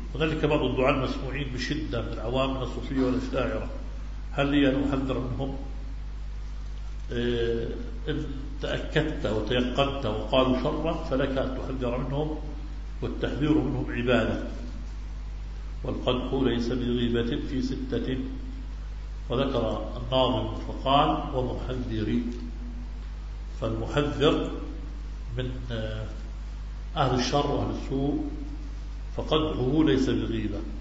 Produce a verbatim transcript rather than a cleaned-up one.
وذلك بعض الدعاة المسموعين بشدة من العوام من الصوفية والأشاعرة، هل لي أن أحذر منهم؟ إن تأكدت وتيقنت وقالوا شرا فلك أن تحذر منهم، والتحذير منهم عبادة. والقدح ليس بغيبة في ستة، وذكر الناظم فقال ومحذري، فالمحذر من أهل الشر وأهل السوء فقدحه ليس بغيبة.